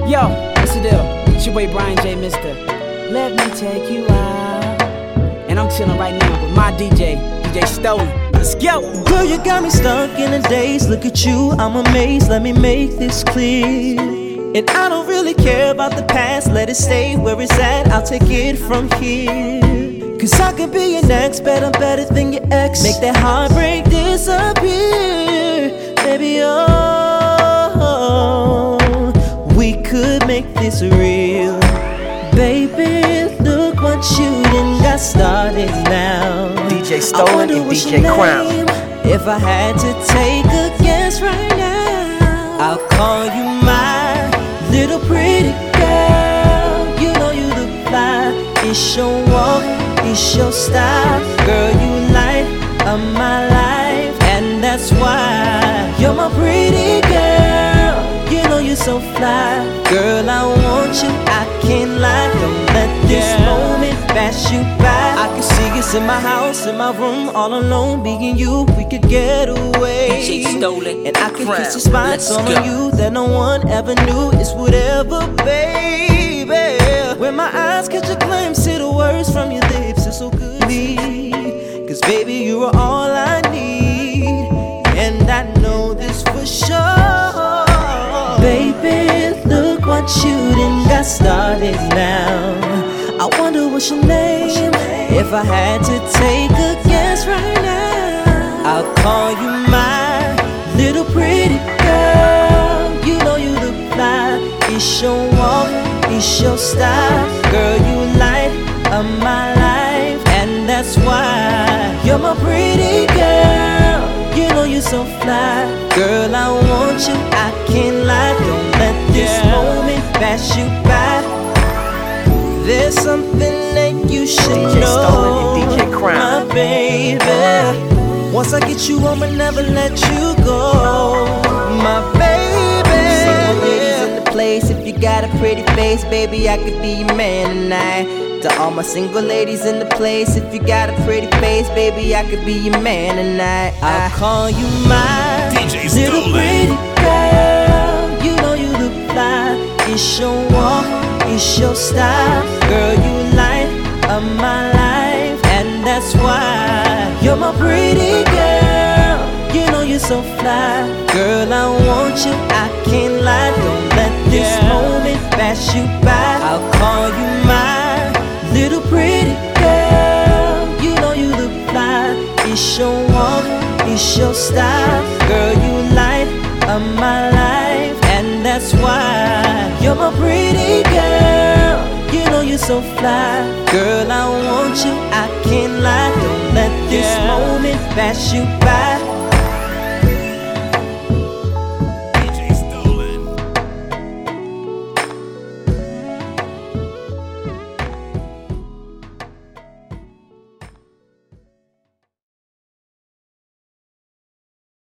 Yo, what's the deal? It's your boy Brian J. Mister. Let me take you out. And I'm chilling right now with my DJ Stolen. Let's go. Girl, you got me stuck in the days. Look at you, I'm amazed. Let me make this clear. And I don't really care about the past. Let it stay where it's at. I'll take it from here. Cause I can be your next, better than your ex. Make that heartbreak disappear. Baby, oh, we could make this real. Baby, look what you done got started now. DJ Stolen and DJ Crown. If I had to take a guess right now, I'll call you my little pretty girl. You know you look fly. It's your walk, it's your style. Girl, you light of my life, and that's why you're my pretty girl. You know you're so fly. Girl, I want you, I can't lie. Don't let this moment pass you by. I can see us in my house, in my room, all alone. Me and you, we could get away. DJ Stolen and I can Crown. kiss the spots on you that no one ever knew. It's whatever, baby. When my eyes catch a glimpse of the words from your lips, it's so good to me. Cause baby, you are all I need, and I know this for sure. Baby, look what you done got started now. I wonder what's your name. If I had to take a guess right now, I'll call you my little pretty girl. You know you look fly. It's your walk, it's your style. Girl, you light of my life, and that's why you're my pretty girl. You know you're so fly. Girl, I want you, I can't lie. Don't let this moment pass you by. There's something that you should DJ know, Stolen and DJ Crown. my baby. Once I get you, I'ma never let you go, my baby. Single ladies in the place, if you got a pretty face, baby, I could be your man tonight. To all my single ladies in the place, if you got a pretty face, baby, I could be your man tonight. I'll call you my little pretty girl. You know you look fly. It's your walk, it's your style. Girl, you light of my life, and that's why you're my pretty girl. You know you're so fly. Girl, I want you, I can't lie. Don't let this moment pass you by. I'll call you my little pretty girl. You know you look fly. It's your walk, it's your style. Girl, you light of my life, and that's why you're my pretty girl. You know you're so fly. Girl, I want you, I can't lie. Don't let this moment pass you by.